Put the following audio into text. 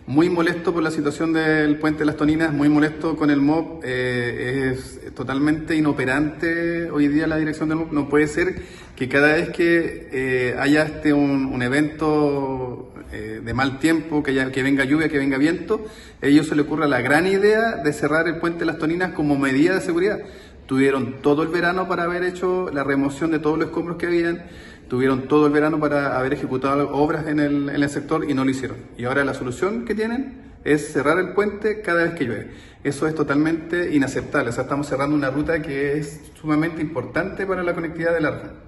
muy molesto por la situación del puente de las Toninas, muy molesto con el MOP, es totalmente inoperante hoy día la dirección del MOP. No puede ser que cada vez que haya un evento de mal tiempo, que venga lluvia, que venga viento, a ellos se les ocurra la gran idea de cerrar el puente de las Toninas como medida de seguridad. Tuvieron todo el verano para haber hecho la remoción de todos los escombros que habían, tuvieron todo el verano para haber ejecutado obras en el sector y no lo hicieron. Y ahora la solución que tienen es cerrar el puente cada vez que llueve. Eso es totalmente inaceptable. O sea, estamos cerrando una ruta que es sumamente importante para la conectividad de la región.